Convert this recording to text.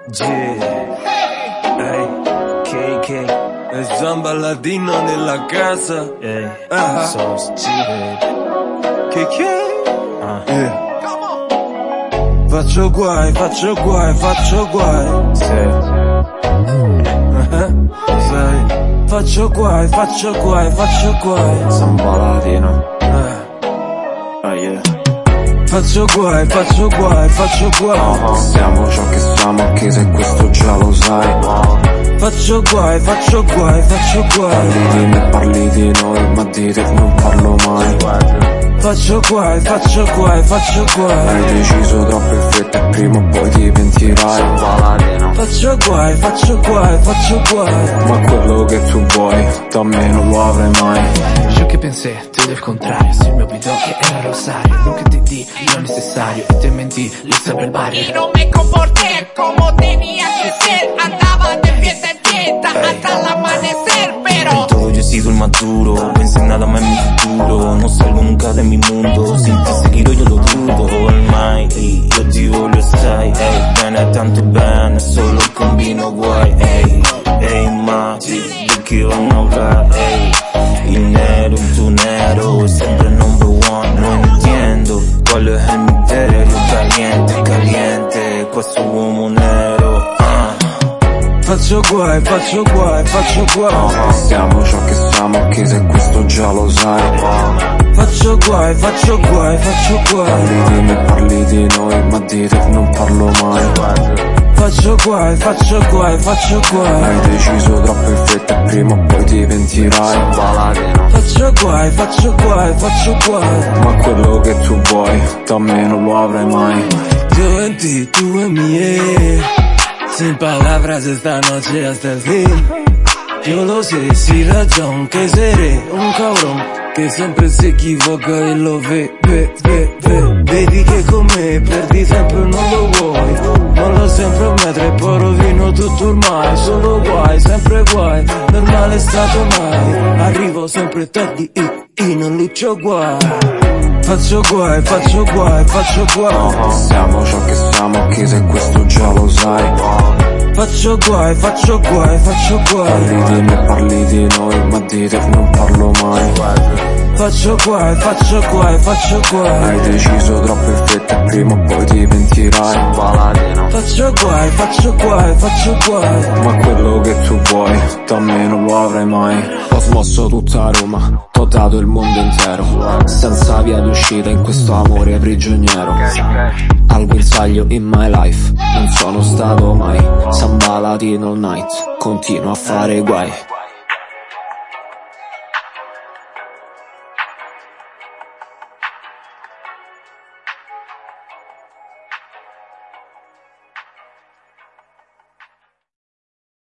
Ehi, KK e Zamba Ladino nella casa. So stupid. KK Faccio guai, faccio guai, faccio guai. Sì. Sai, faccio guai, faccio guai, faccio guai. Zamba Ladino. Yeah. Faccio guai, faccio guai, faccio guai. Siamo ciò che siamo, anche se questo già lo sai. Faccio guai, faccio guai, faccio guai. Parli di me, parli di noi, ma di te non parlo mai. Faccio guai, faccio guai, faccio guai. Hai deciso troppo in fretta e prima o poi ti pentirai. Faccio guai, faccio guai, faccio guai. Ma quello che tu vuoi, da me non lo avrai mai. Yo que pensé, todo el contrario. Se me olvidó que era Rosario. Nunca te di lo necesario y te mentí, lista para el barrio. Y no me comporté como tenía que ser. Andaba de fiesta en fiesta hasta el amanecer, pero en todo yo he sido el maduro, pensé en nada más en mi futuro. No salgo nunca de mi mundo, sin ti seguido yo lo dudo. Almighty, io ti voglio assai, bene tanto bene, solo combino guai, ma di che vanno là, il nero, tu nero, è sempre number one. No entiendo cuál es el misterio, caliente, caliente, questo uomo nero. Faccio guai, faccio guai, faccio guai. Siamo ciò che siamo, anche se questo già lo sai. Faccio guai, faccio guai, faccio guai. Parli di me, parli di noi, ma di te non parlo mai. Faccio guai, faccio guai, faccio guai. Hai deciso troppo in fretta e prima o poi ti pentirai. Faccio guai, faccio guai, faccio guai. Ma quello che tu vuoi, da me non lo avrai mai. Yo en ti, tú en mí, sin palabras esta noche hasta el fin. Yo lo sé, sin razón, que seré un cabrón que sempre si equivoca e lo ve. Vedi che con me perdi sempre, non lo vuoi. Non lo sempre mettere, poi rovino tutto ormai. Solo guai, sempre guai, normale è stato mai. Arrivo sempre tardi e non luccio guai. Faccio guai, faccio guai, faccio guai. Siamo ciò che siamo, anche se questo già lo sai. Faccio guai, faccio guai, faccio guai. Parli di me, parli di noi, ma di te non parlo mai. Faccio guai, faccio guai, faccio guai. Hai deciso troppo in fretta e prima o poi ti pentirai. Faccio guai, faccio guai, faccio guai. Ma quello che tu vuoi, da me non lo avrai mai. Ho smosso tutta Roma, t'ho dato il mondo intero, senza via d'uscita in questo amore prigioniero. Al guinzaglio in my life, non sono stato mai. Zamba Ladino all night, continuo a fare guai.